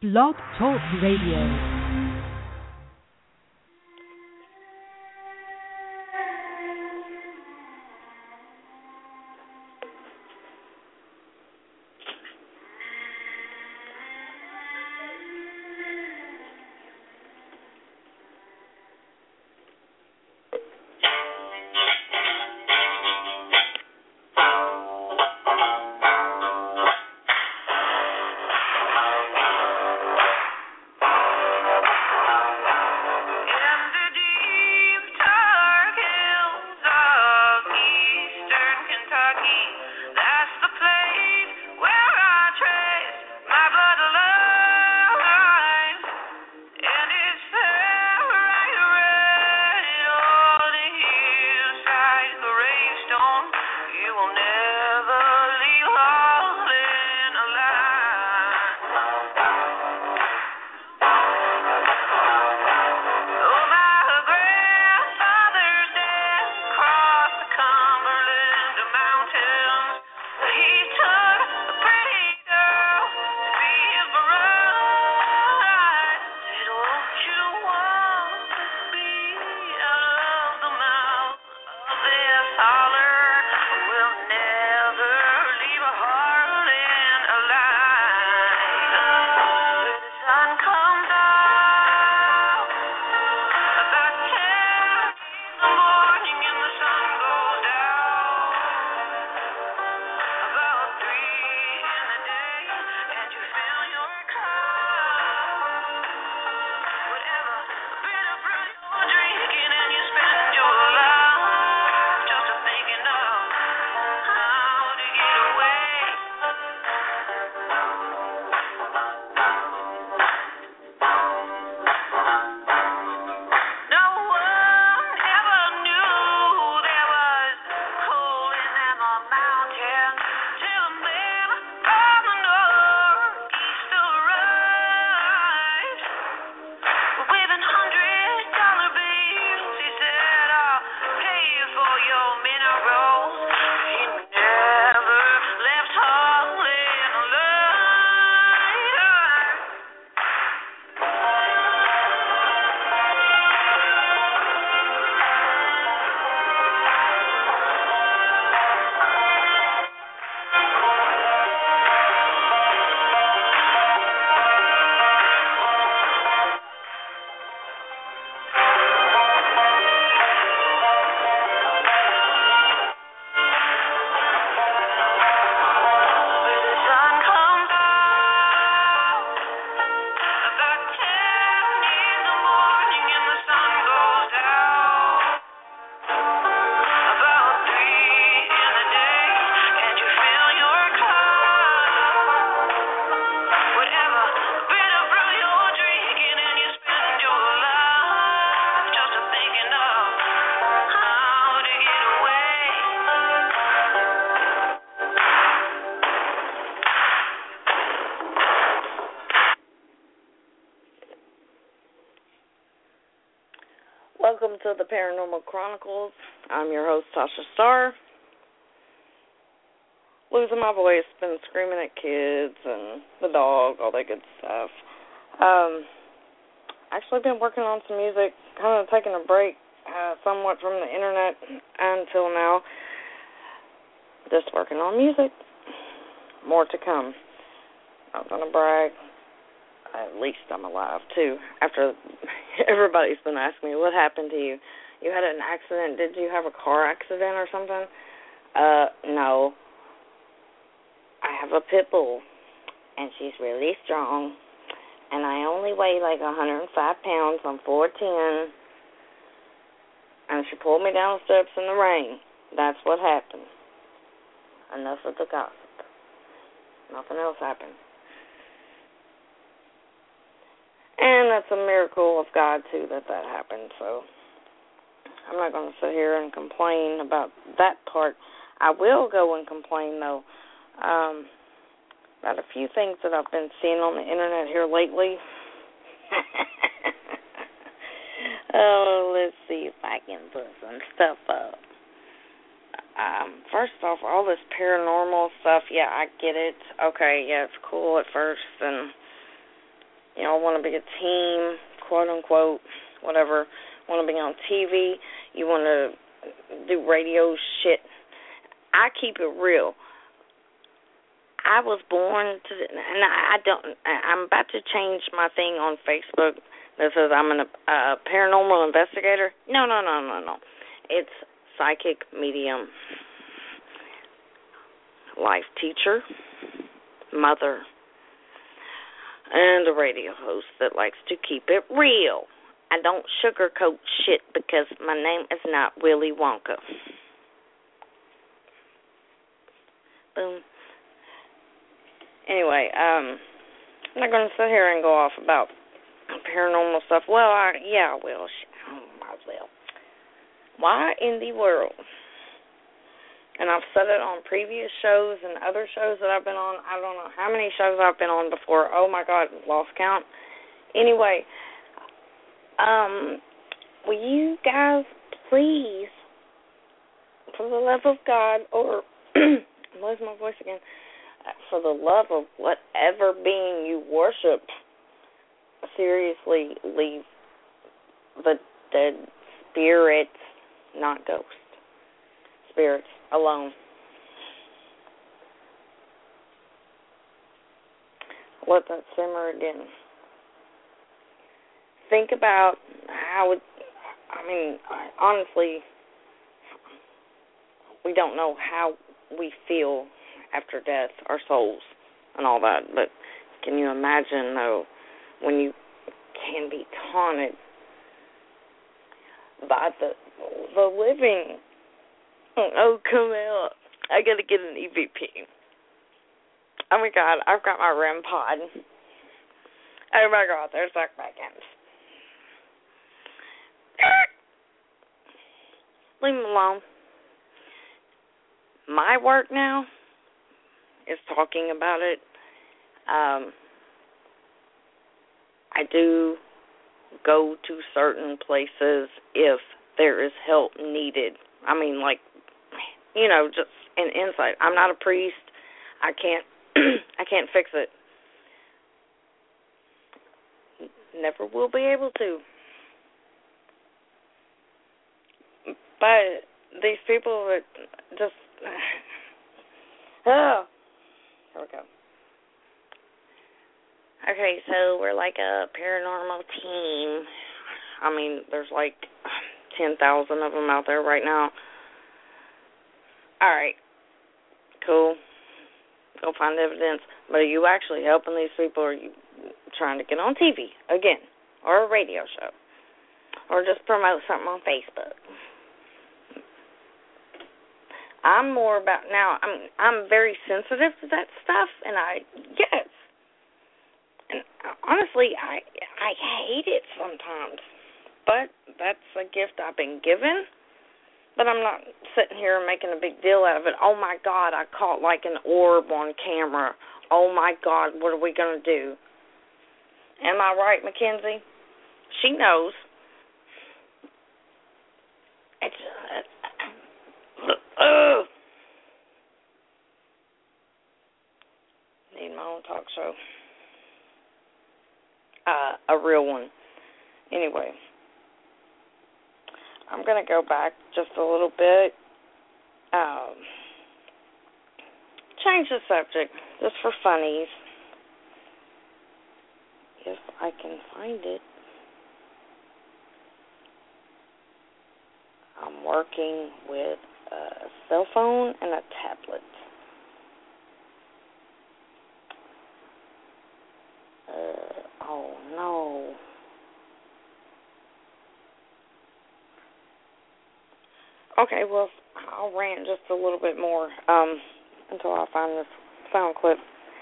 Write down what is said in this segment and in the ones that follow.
Blog Talk Radio. Welcome to the Paranormal Chronicles. I'm your host, Tasha Starr. Losing my voice, been screaming at kids and the dog, all that good stuff. Actually been working on some music, kind of taking a break somewhat from the internet until now. Just working on music. More to come. Not going to brag. At least I'm alive, too. After everybody's been asking me, what happened to you? You had an accident. Did you have a car accident or something? No. I have a pit bull, and she's really strong, and I only weigh like 105 pounds. I'm 4'10", and she pulled me down the steps in the rain. That's what happened. Enough of the gossip. Nothing else happened. And that's a miracle of God, too, that happened. So I'm not going to sit here and complain about that part. I will go and complain, though, about a few things that I've been seeing on the internet here lately. Oh, let's see if I can put some stuff up. First off, all this paranormal stuff, yeah, I get it. Okay, yeah, it's cool at first, and I want to be a team, quote unquote, whatever. Want to be on TV. You want to do radio shit. I keep it real. I was born to, and I'm about to change my thing on Facebook that says I'm a paranormal investigator. No. It's psychic medium, life teacher, mother, and a radio host that likes to keep it real. I don't sugarcoat shit because my name is not Willy Wonka. Boom. Anyway, I'm not going to sit here and go off about paranormal stuff. Well, I will. Might as well. Why in the world? And I've said it on previous shows and other shows that I've been on. I don't know how many shows I've been on before. Oh, my God, lost count. Anyway, will you guys please, for the love of God, or I'm losing my voice again, for the love of whatever being you worship, seriously leave the dead spirits, not ghosts, spirits alone. Let that simmer again. Think about how honestly, we don't know how we feel after death, our souls and all that, but can you imagine, though, when you can be taunted by the living? Oh, come out. I got to get an EVP. Oh, my God, I've got my REM pod. Oh, my God, there's Zach Baggins. Leave him alone. My work now is talking about it. I do go to certain places if there is help needed. I mean, like, just an insight. I'm not a priest. I can't I can't fix it. Never will be able to. But these people that just here we go. Okay, so we're like a paranormal team. I mean, there's like 10,000 of them out there right now. All right, cool. Go find evidence. But are you actually helping these people, or are you trying to get on TV again, or a radio show, or just promote something on Facebook? I'm more about now. I'm very sensitive to that stuff, and yes. And honestly, I hate it sometimes, but that's a gift I've been given. But I'm not sitting here making a big deal out of it. Oh, my God, I caught like an orb on camera. Oh, my God, what are we going to do? Am I right, Mackenzie? She knows. It's need my own talk show. A real one. Anyway, I'm going to go back just a little bit. Change the subject, just for funnies. If I can find it. I'm working with a cell phone and a tablet. Oh, no. Okay, well, I'll rant just a little bit more until I find this sound clip.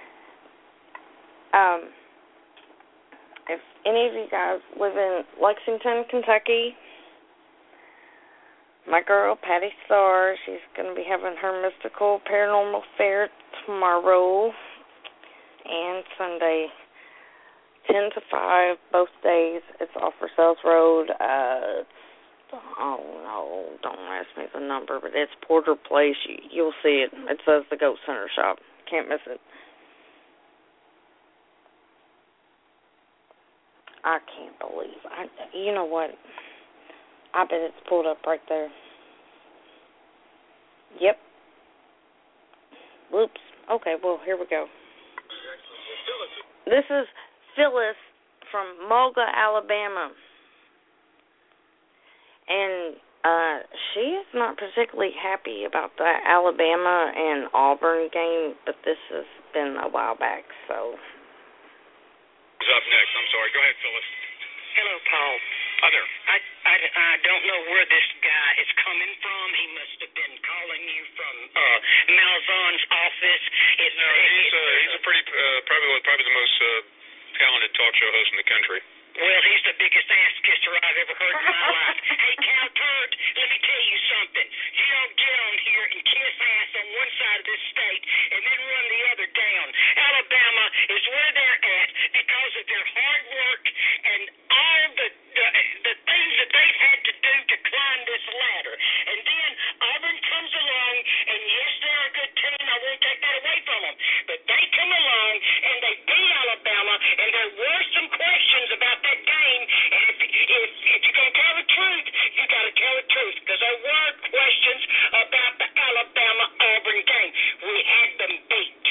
If any of you guys live in Lexington, Kentucky, my girl, Patty Starr, she's going to be having her mystical paranormal fair tomorrow and Sunday, 10 to 5, both days. It's off for Sales Road. Oh, no, don't ask me the number, but it's Porter Place. You'll see it. It says the Goat Center Shop. Can't miss it. I can't believe. You know what? I bet it's pulled up right there. Yep. Whoops. Okay, well, here we go. This is Phyllis from Moga, Alabama. And she is not particularly happy about the Alabama and Auburn game, but this has been a while back, so. Who's up next? I'm sorry. Go ahead, Phyllis. Hello, Paul. Hi there. I don't know where this guy is coming from. He must have been calling you from Malzahn's office. He's a pretty probably the most talented talk show host in the country. Well, he's the biggest ass kisser I've ever heard in my life. Hey, Cal Turd, let me tell you something. You don't get on here and kiss ass on one side of this state and then run the other down. Alabama is where they're at because of their hard work and all the things that they've had to do to climb this ladder. And then Auburn comes along, and yes, they're a good team. I won't take that away from them. But they come along, and they beat Alabama, and there were some questions about that game. And if you're going to tell the truth, you got to tell the truth, because there were questions about the Alabama-Auburn game. We had them beat.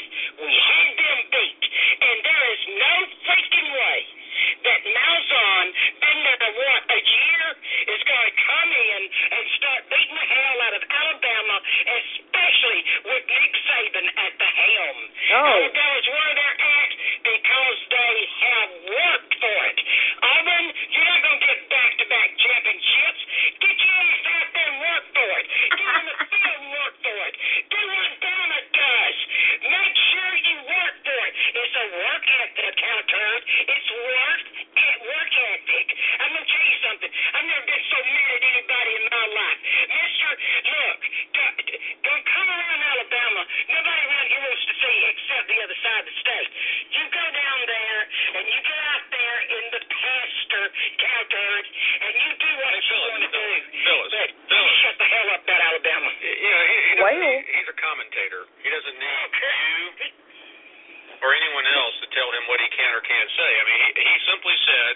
And there is no freaking way that Malzahn, been there, a year, is going to come in and start beating the hell out of Alabama, especially with Nick Saban at the helm. Alabama's where they're at because they have worked for it. Auburn, you're not going to get back-to-back championships. Get your ass out there and work for it. Get on the field and work for it. Do what Bama does. Make sure you work for it. It's a work ethic, Turd. It's work ethic. I'm going to tell you something. I've never been so mad at anybody in my life. Mister, look, don't come around Alabama. Nobody around here wants to see you except the other side of the state. You go down there, and you get out there in the pasture, Turd, and you do what you want to do. Phyllis. Shut the hell up about Alabama. He's a commentator. He doesn't need you or anyone else to tell him what he can or can't say. I mean, he simply said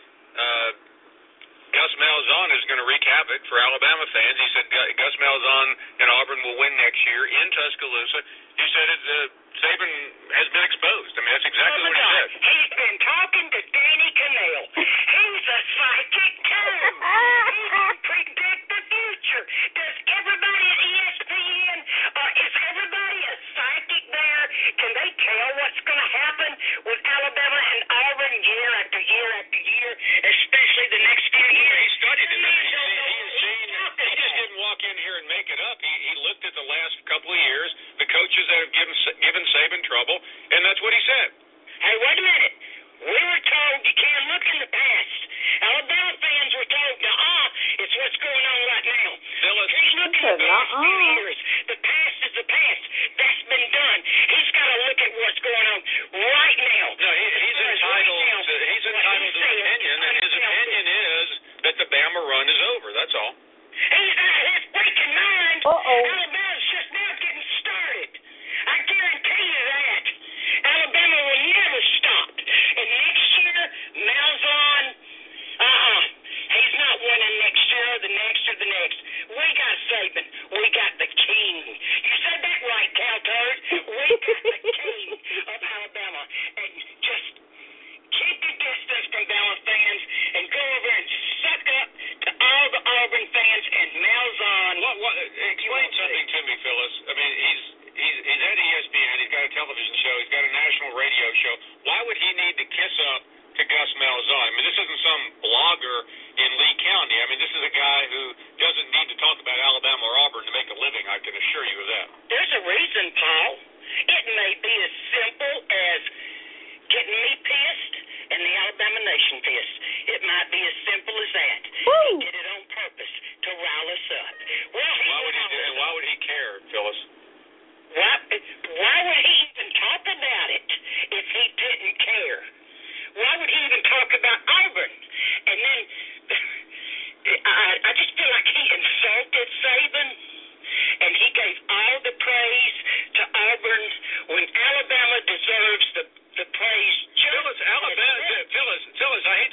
Gus Malzahn is going to wreak havoc for Alabama fans. He said Gus Malzahn and Auburn will win next year in Tuscaloosa. He said Saban has been exposed. I mean, that's exactly what he said. He's been talking to Danny Cannell. He's a psychic too. He can predict the future. Does everybody at ESPN, is everybody a psychic there? Can they tell what's going to happen with Alabama and Auburn year after year after year, especially the next few years? He studied it. He just didn't walk in here and make it up. He looked at the last couple of years, the coaches that have given Saban trouble, and that's what he said. Hey, wait a minute. We were told you can't look in the past. Alabama fans were told, it's what's going on right now. Phyllis, he's looking at the past few years. The past is the past. That's been done. He's got to look at what's going on right now. No, he's entitled to an opinion, and his opinion is that the Bama run is over. That's all. He's out of his freaking mind. Alabama's just now getting started. I guarantee you that. Alabama will never stop. And next year, Malzahn, he's not winning next year or the next or the next. We got Saban. We got the king. You said that right, Cal Turd. We got the king of Alabama. And just keep your distance from Bama fans and go over and suck up to all the Auburn fans.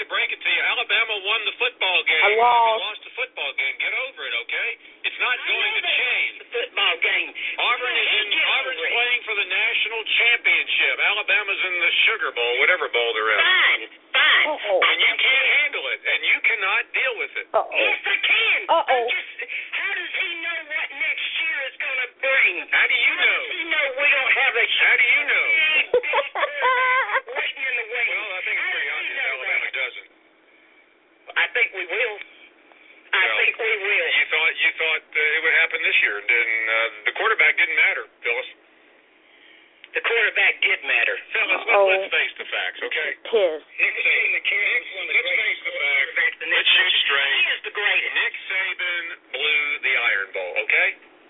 to break it to you. Alabama won the football game. I lost. Lost the football game. Get over it, okay? It's not going to change. The football game. Auburn's playing for the national championship. Alabama's in the Sugar Bowl, whatever bowl they're in. Fine. Uh-oh. And you can't handle it, and you cannot deal with it. Uh-oh. Yes, I can. Uh-oh. How does he know what next year is going to bring? How do you know? How does he know we don't have a How do you know? waiting in the wings? Well, I think it's pretty obvious Alabama doesn't. I think we will. I think we will. You thought it would happen this year, and the quarterback didn't matter, Phyllis. The quarterback did matter. Phyllis, let's face the facts, okay? Pissed. Let's face the facts. Let's shoot straight. He is the greatest. Nick Saban blew the Iron Bowl, okay?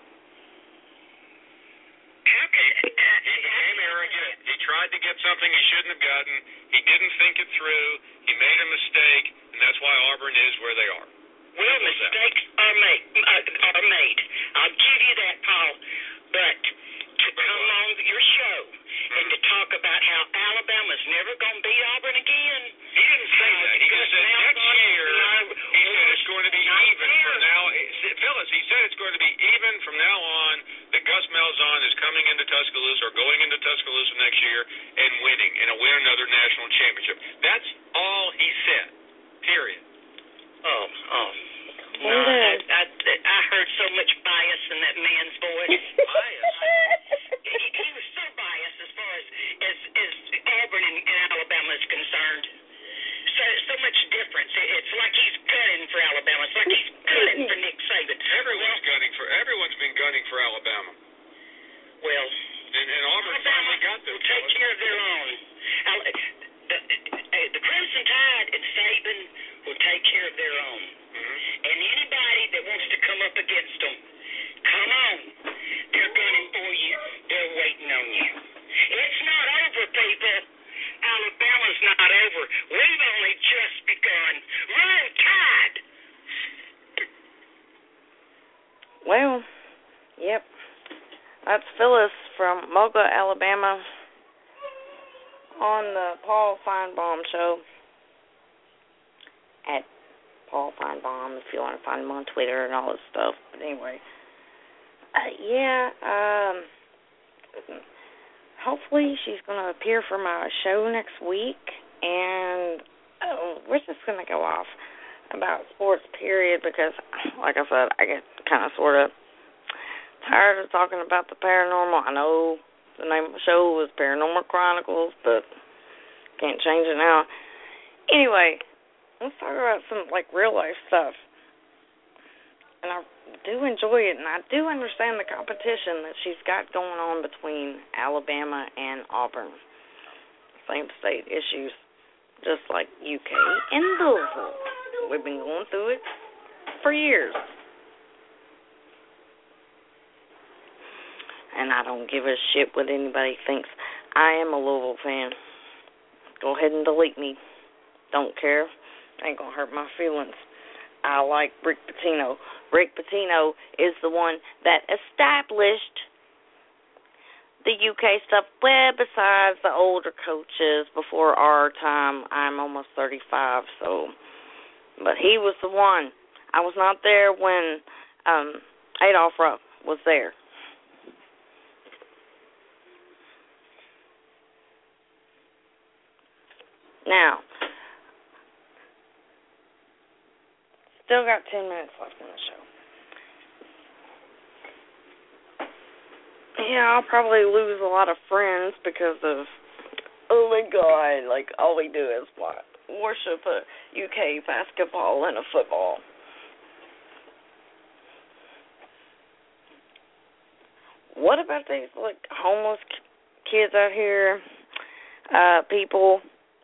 How can He became arrogant. He tried to get something he shouldn't have gotten. He didn't think it through. He made a mistake, and that's why Auburn is where they are. Well, mistakes are made. I'll give you that, Paul. But to come on your show and to talk about how Alabama's never going to beat Auburn again. He didn't say that. He just said next year, he said it's going to be even from now. Phyllis, he said it's going to be even from now on that Gus Malzahn is coming into Tuscaloosa or going into Tuscaloosa next year and winning and win another national championship. That's all he said, period. No, I heard so much bias in that man's voice. Bias? He was so biased as far as Auburn and Alabama is concerned. So much difference. It's like he's gunning for Alabama. It's like he's gunning for Nick Saban. Everyone's been gunning for Alabama. Well, and Auburn finally got them. Will take care of their own. The Crimson Tide and Saban will take care of their own. And anybody that wants to come up against them, come on. They're gunning for you. They're waiting on you. It's not over, people. Alabama's not over. We've only just begun. Roll Tide. Well, yep. That's Phyllis from Mocha, Alabama, on the Paul Feinbaum Show at Paul Feinbaum, if you want to find him on Twitter and all this stuff. But anyway, hopefully she's going to appear for my show next week, and we're just going to go off about sports, period, because, like I said, I get kind of sort of tired of talking about the paranormal. I know the name of the show was Paranormal Chronicles, but can't change it now. Anyway, let's talk about some, real life stuff. And I do enjoy it, and I do understand the competition that she's got going on between Alabama and Auburn. Same state issues, just like UK and Louisville. We've been going through it for years. And I don't give a shit what anybody thinks. I am a Louisville fan. Go ahead and delete me. Don't care. Ain't gonna hurt my feelings. I like Rick Pitino. Rick Pitino is the one that established the UK stuff, well, besides the older coaches before our time. I'm almost 35, but he was the one. I was not there when Adolph Rupp was there. Now, still got 10 minutes left in the show. Yeah, I'll probably lose a lot of friends because of, oh my God, all we do is worship a UK basketball and a football. What about these, homeless kids out here, people,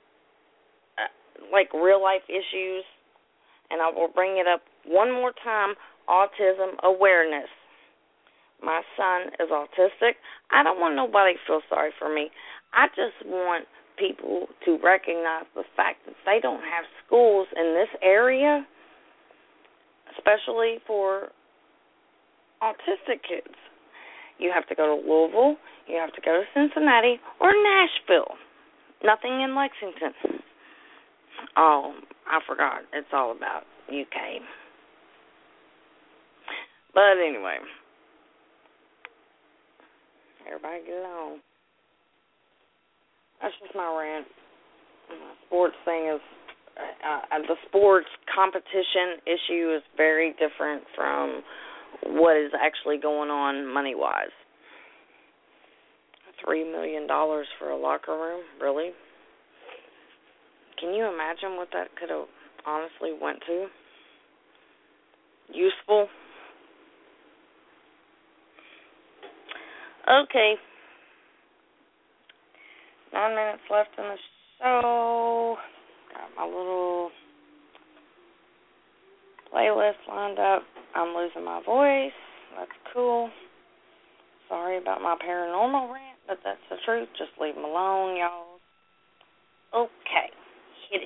real life issues? And I will bring it up one more time, autism awareness. My son is autistic. I don't want nobody to feel sorry for me. I just want people to recognize the fact that they don't have schools in this area, especially for autistic kids. You have to go to Louisville, you have to go to Cincinnati, or Nashville. Nothing in Lexington. Oh, I forgot. It's all about UK. But anyway, everybody get along. That's just my rant. My sports thing is, the sports competition issue is very different from what is actually going on money-wise. $3 million for a locker room? Really? Can you imagine what that could have honestly went to? Useful? Okay. 9 minutes left in the show. Got my little playlist lined up. I'm losing my voice. That's cool. Sorry about my paranormal rant, but that's the truth. Just leave them alone, y'all. Okay. Hit it.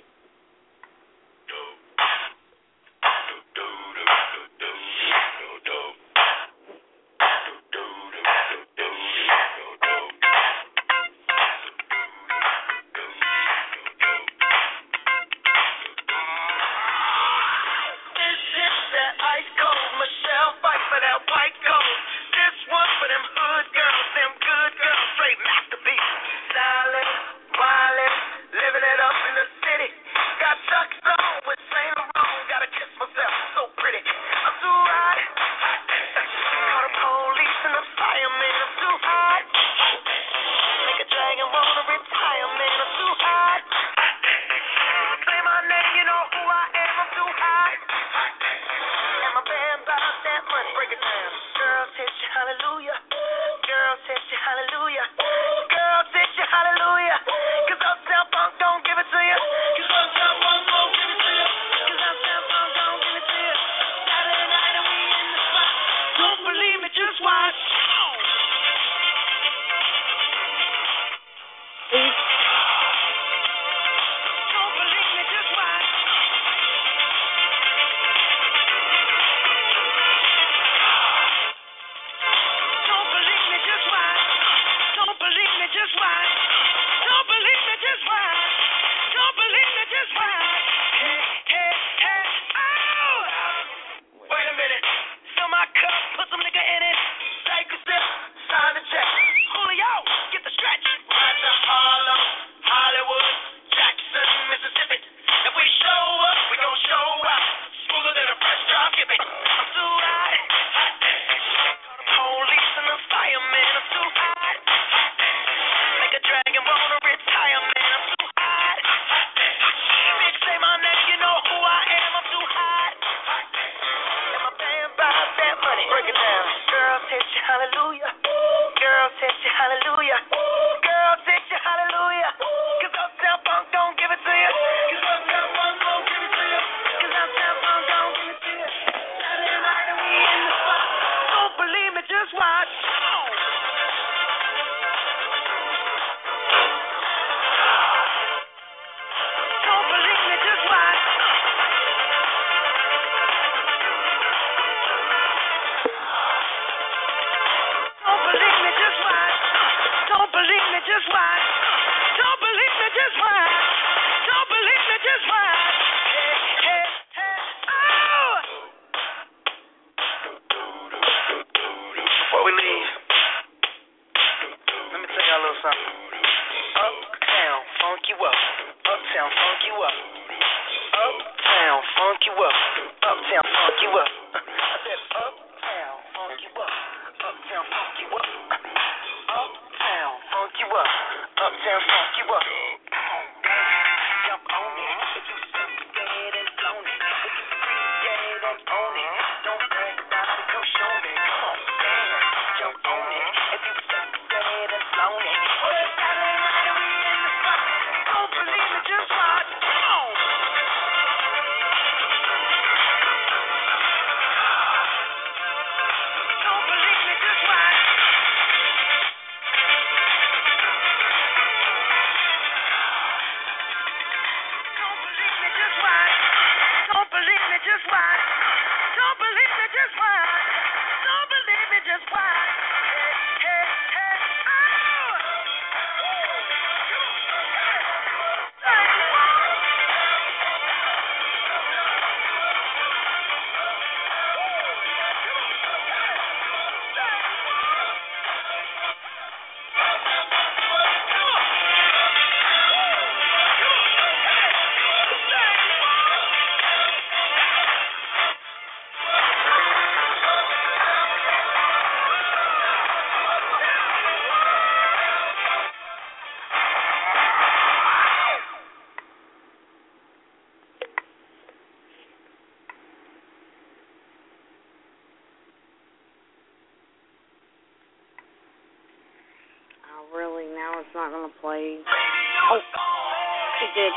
Oh, really? Now it's not going to play? Oh, it did.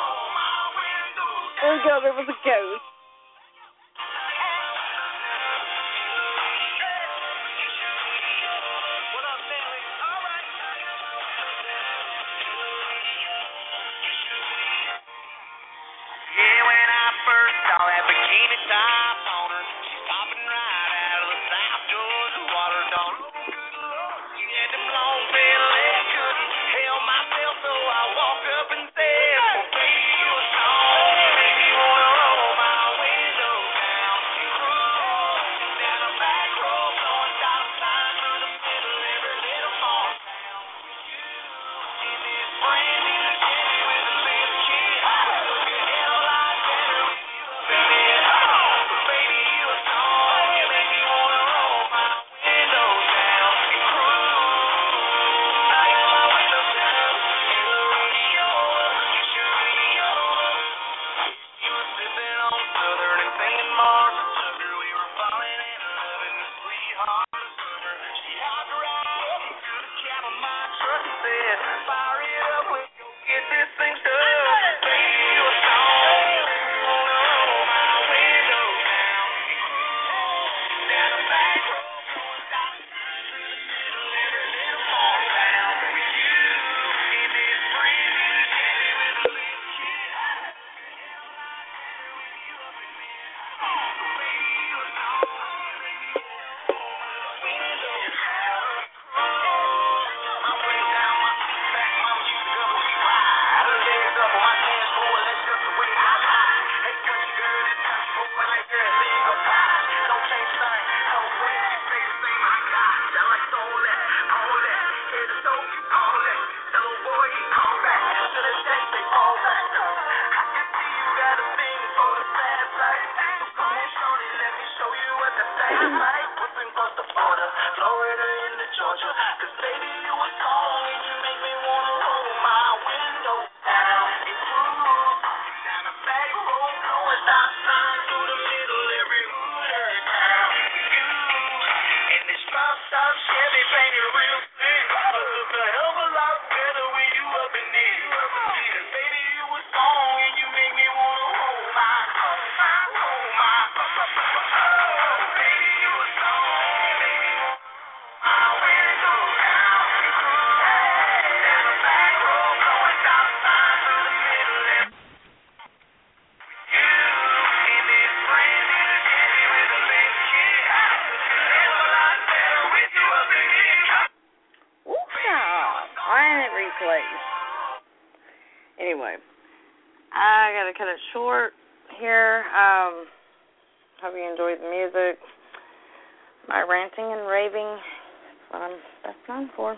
Oh, God, there was a ghost. Yeah, when I first saw that bikini top on her, she's popping right out of the South Georgia water, dog. Oh, good Lord, she had them long thin legs, couldn't help myself, so I walked up and said, well, baby, you're a song, you make me wanna roll my window down and cruise down the back road, going stop sign through the middle of every little farm town. You in this brand new Chevy with a little kid, look a hell lot better with you up in bed. Baby, you a song, you make me wanna roll my window down and cruise. I got my window down and the radio up, kiss your radio up. You were sipping on Southern and singing Martha Tucker. We were falling in love in the sweetheart of summer. She hopped right up to the cab of my truck and said, fire it up, let's go get this thing started. Baby, you a song, you make me wanna roll my window down and cruise down the back road, going stop sign through the middle of every little farm town. With you in this brand new Chevy with a little kid. Florida into Georgia, 'cause baby you a song and you make me wanna roll my window down and cruise down the back road, going stop sign through the middle every hooter town. You in this drop-top Chevy painted real thin, but looks a hell of a lot better when you up in it. 'Cause baby you a song and you make me wanna roll my baby you a song, you make me wanna my window down and cruise down the back road, going stop sign through the middle of you in this brand new Chevy with a little kid. Hell of a lot better with you up in it. Why didn't it replay? Anyway, I gotta cut it short here. Hope you enjoyed the music. My ranting and raving is what I'm best known for.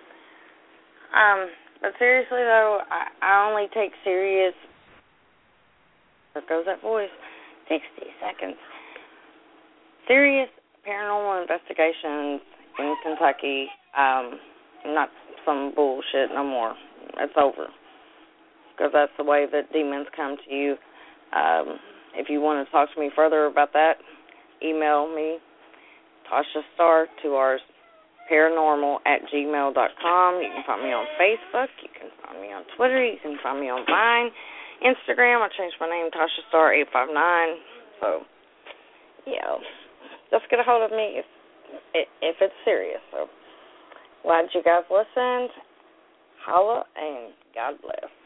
But seriously though, I only take serious. There goes that voice. 60 seconds. Serious paranormal investigations in Kentucky. Not some bullshit no more. It's over. Because that's the way that demons come to you. If you want to talk to me further about that, email me, Tasha Star, 2Rs, paranormal@gmail.com. You can find me on Facebook. You can find me on Twitter. You can find me on Vine, Instagram. I changed my name, Tasha Star 859. So, yeah, just get a hold of me if it's serious. So, glad you guys listened. Holla and God bless.